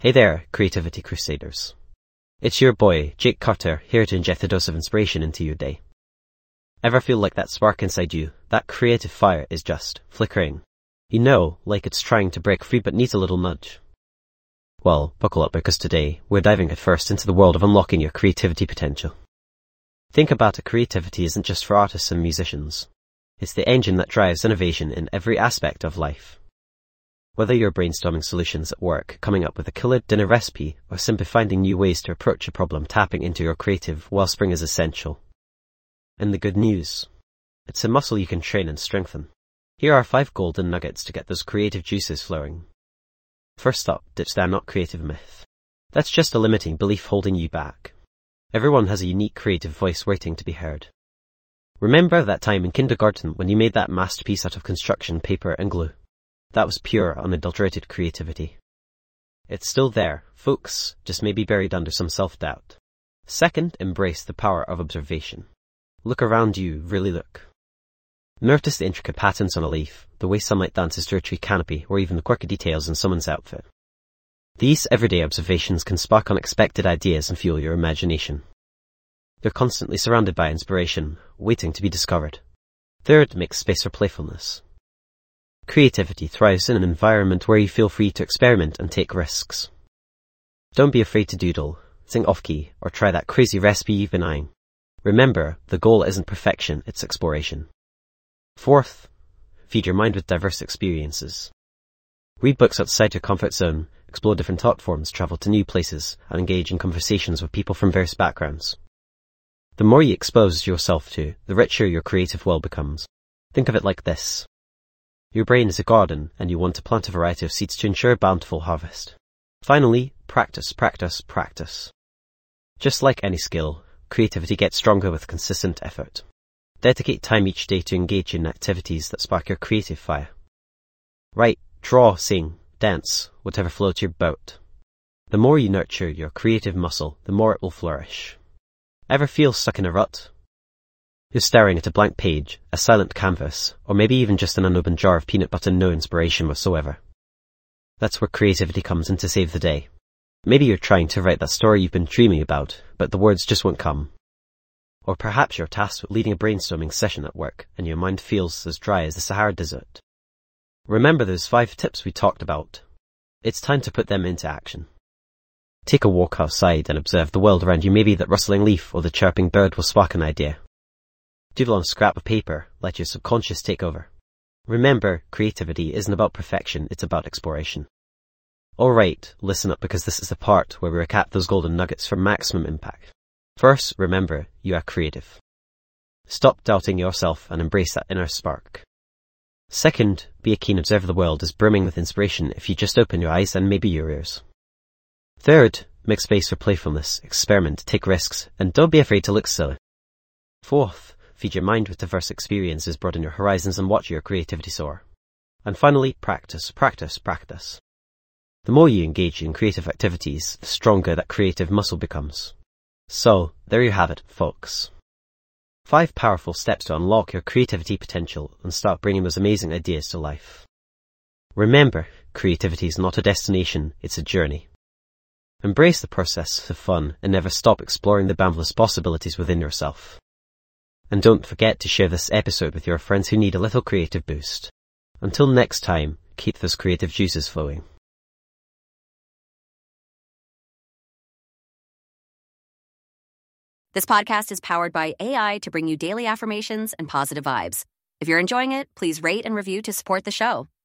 Hey there, Creativity Crusaders. It's your boy, Jake Carter, here to inject a dose of inspiration into your day. Ever feel like that spark inside you, that creative fire is just flickering? You know, like it's trying to break free but needs a little nudge. Well, buckle up because today, we're diving headfirst into the world of unlocking your creativity potential. Think about it, creativity isn't just for artists and musicians. It's the engine that drives innovation in every aspect of life. Whether you're brainstorming solutions at work, coming up with a killer dinner recipe, or simply finding new ways to approach a problem, tapping into your creative wellspring is essential. And the good news, it's a muscle you can train and strengthen. Here are 5 golden nuggets to get those creative juices flowing. First up, ditch the "I'm not creative" myth. That's just a limiting belief holding you back. Everyone has a unique creative voice waiting to be heard. Remember that time in kindergarten when you made that masterpiece out of construction paper and glue? That was pure, unadulterated creativity. It's still there, folks, just maybe buried under some self-doubt. Second, embrace the power of observation. Look around you, really look. Notice the intricate patterns on a leaf, the way sunlight dances through a tree canopy, or even the quirky details in someone's outfit. These everyday observations can spark unexpected ideas and fuel your imagination. They're constantly surrounded by inspiration, waiting to be discovered. Third, make space for playfulness. Creativity thrives in an environment where you feel free to experiment and take risks. Don't be afraid to doodle, sing off-key, or try that crazy recipe you've been eyeing. Remember, the goal isn't perfection, it's exploration. Fourth, feed your mind with diverse experiences. Read books outside your comfort zone, explore different thought forms, travel to new places, and engage in conversations with people from various backgrounds. The more you expose yourself to, the richer your creative well becomes. Think of it like this. Your brain is a garden, and you want to plant a variety of seeds to ensure a bountiful harvest. Finally, practice, practice, practice. Just like any skill, creativity gets stronger with consistent effort. Dedicate time each day to engage in activities that spark your creative fire. Write, draw, sing, dance, whatever floats your boat. The more you nurture your creative muscle, the more it will flourish. Ever feel stuck in a rut? You're staring at a blank page, a silent canvas, or maybe even just an unopened jar of peanut butter, no inspiration whatsoever. That's where creativity comes in to save the day. Maybe you're trying to write that story you've been dreaming about, but the words just won't come. Or perhaps you're tasked with leading a brainstorming session at work, and your mind feels as dry as the Sahara Desert. Remember those 5 tips we talked about? It's time to put them into action. Take a walk outside and observe the world around you. Maybe that rustling leaf or the chirping bird will spark an idea. Doodle on a scrap of paper, let your subconscious take over. Remember, creativity isn't about perfection, it's about exploration. Alright, listen up because this is the part where we recap those golden nuggets for maximum impact. First, remember, you are creative. Stop doubting yourself and embrace that inner spark. Second, be a keen observer. The world is brimming with inspiration if you just open your eyes and maybe your ears. Third, make space for playfulness, experiment, take risks, and don't be afraid to look silly. Fourth, feed your mind with diverse experiences, broaden your horizons, and watch your creativity soar. And finally, practice, practice, practice. The more you engage in creative activities, the stronger that creative muscle becomes. So, there you have it, folks. 5 powerful steps to unlock your creativity potential and start bringing those amazing ideas to life. Remember, creativity is not a destination, it's a journey. Embrace the process of fun and never stop exploring the boundless possibilities within yourself. And don't forget to share this episode with your friends who need a little creative boost. Until next time, keep those creative juices flowing. This podcast is powered by AI to bring you daily affirmations and positive vibes. If you're enjoying it, please rate and review to support the show.